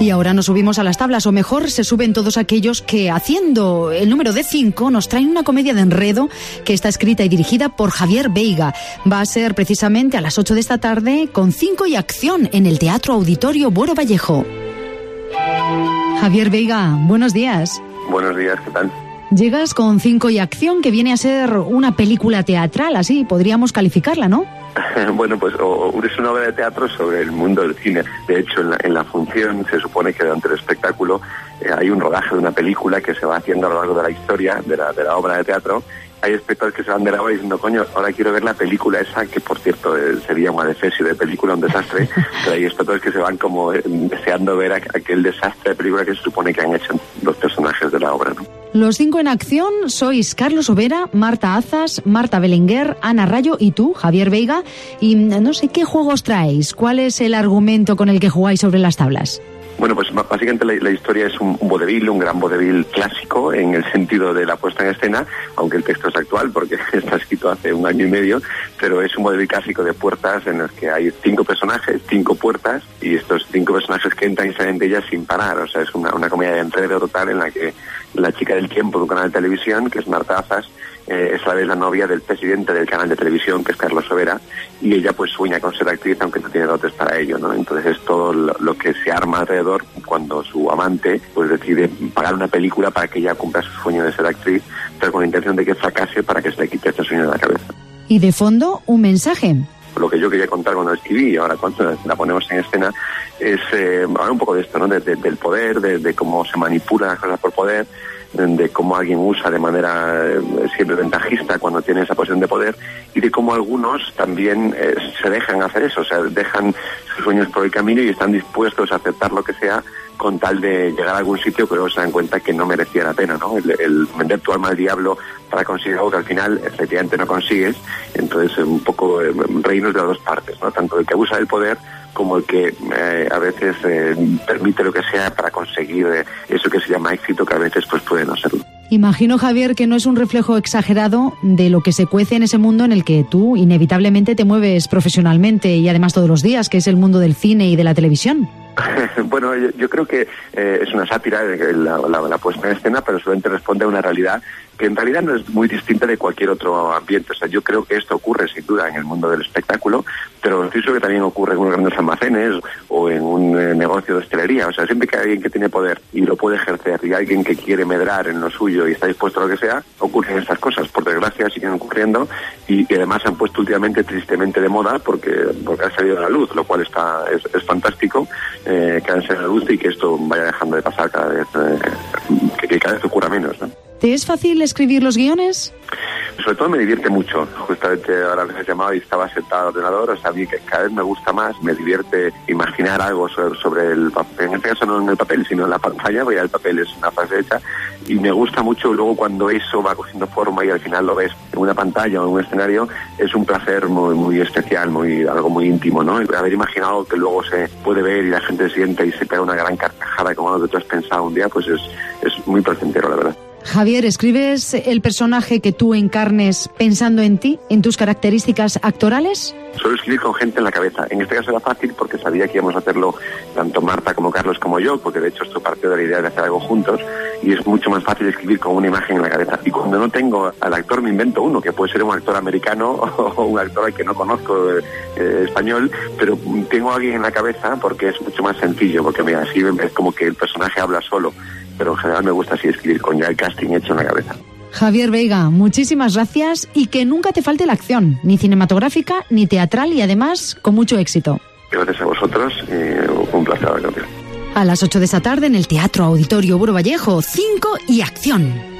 Y ahora nos subimos a las tablas, o mejor, se suben todos aquellos que, haciendo el número de 5, nos traen una comedia de enredo que está escrita y dirigida por Javier Veiga. Va a ser precisamente a las 8 de esta tarde con 5 y acción en el Teatro Auditorio Boro Vallejo. Javier Veiga, buenos días. Buenos días, ¿qué tal? Llegas con 5 y acción, que viene a ser una película teatral, así podríamos calificarla, ¿no? Bueno, pues es una obra de teatro sobre el mundo del cine. De hecho, en la función se supone que durante el espectáculo hay un rodaje de una película que se va haciendo a lo largo de la historia de la obra de teatro. Hay espectadores que se van de la obra diciendo, coño, ahora quiero ver la película esa, que por cierto sería un adefesio de película, un desastre, pero hay espectadores que se van como deseando ver aquel desastre de película que se supone que han hecho los personajes de la obra, ¿no? Los 5 en acción sois Carlos Overa, Marta Azas, Marta Belenguer, Ana Rayo y tú, Javier Veiga. Y no sé qué juegos traéis. ¿Cuál es el argumento con el que jugáis sobre las tablas? Bueno, pues básicamente la historia es un vodevil, un gran vodevil clásico en el sentido de la puesta en escena, aunque el texto es actual porque está escrito hace 1 año y medio, pero es un vodevil clásico de puertas en los que hay 5 personajes, 5 puertas, y estos 5 personajes que entran y salen de ellas sin parar. O sea, es una comedia de enredo total en la que la chica del tiempo de un canal de televisión, que es Marta Azas, es a la vez la novia del presidente del canal de televisión, que es Carlos Overa, y ella pues sueña con ser actriz aunque no tiene dotes para ello, ¿no? Entonces es todo lo que se arma alrededor cuando su amante pues decide pagar una película para que ella cumpla su sueño de ser actriz, pero con la intención de que fracase para que se le quite este sueño de la cabeza. Y de fondo, un mensaje. Lo que yo quería contar cuando escribí y ahora cuando la ponemos en escena es hablar un poco de esto, ¿no? Del poder, de cómo se manipulan las cosas por poder, de cómo alguien usa de manera siempre ventajista cuando tiene esa posición de poder, y de cómo algunos también se dejan hacer eso, o sea, dejan sus sueños por el camino y están dispuestos a aceptar lo que sea con tal de llegar a algún sitio, pero se dan cuenta que no merecía la pena, ¿no? El vender tu alma al diablo para conseguir algo que al final efectivamente no consigues. Entonces un poco reírnos de las dos partes, ¿no? Tanto el que abusa del poder como el que a veces permite lo que sea para conseguir eso que se llama éxito, que a veces pues puede no serlo. Imagino, Javier, que no es un reflejo exagerado de lo que se cuece en ese mundo en el que tú inevitablemente te mueves profesionalmente y además todos los días, que es el mundo del cine y de la televisión. Bueno, yo creo que es una sátira la puesta en escena, pero solamente responde a una realidad que en realidad no es muy distinta de cualquier otro ambiente. O sea, yo creo que esto ocurre sin duda en el mundo del espectáculo, pero estoy seguro que también ocurre en unos grandes almacenes o en un negocio de hostelería. O sea, siempre que hay alguien que tiene poder y lo puede ejercer, y alguien que quiere medrar en lo suyo y está dispuesto a lo que sea, ocurren estas cosas. Por desgracia siguen ocurriendo y además se han puesto últimamente tristemente de moda porque ha salido a la luz, lo cual es fantástico. Que han salido a la luz y que esto vaya dejando de pasar cada vez, que cada vez ocurra menos, ¿no? ¿Te es fácil escribir los guiones? Sobre todo me divierte mucho. Justamente ahora les he llamado y estaba sentado al ordenador. O sea, a mí que cada vez me gusta más, me divierte imaginar algo sobre el papel. En este caso no en el papel, sino en la pantalla, porque ya el papel es una frase hecha. Y me gusta mucho luego cuando eso va cogiendo forma y al final lo ves en una pantalla o en un escenario, es un placer muy, muy especial, algo muy íntimo, ¿no? Haber imaginado que luego se puede ver y la gente sienta y se pega una gran carcajada como algo que tú has pensado un día, pues es muy placentero, la verdad. Javier, ¿escribes el personaje que tú encarnes pensando en ti, en tus características actorales? Suelo escribir con gente en la cabeza. En este caso era fácil porque sabía que íbamos a hacerlo tanto Marta como Carlos como yo, porque de hecho esto partió de la idea de hacer algo juntos y es mucho más fácil escribir con una imagen en la cabeza. Y cuando no tengo al actor me invento uno, que puede ser un actor americano o un actor al que no conozco español, pero tengo a alguien en la cabeza porque es mucho más sencillo, porque mira, así es como que el personaje habla solo, pero en general me gusta así escribir con ya el casting hecho en la cabeza. Javier Veiga, muchísimas gracias y que nunca te falte la acción, ni cinematográfica ni teatral, y además con mucho éxito. Gracias a vosotros y un placer hablar contigo. A las 8 de esta tarde en el Teatro Auditorio Boro Vallejo, 5 y acción.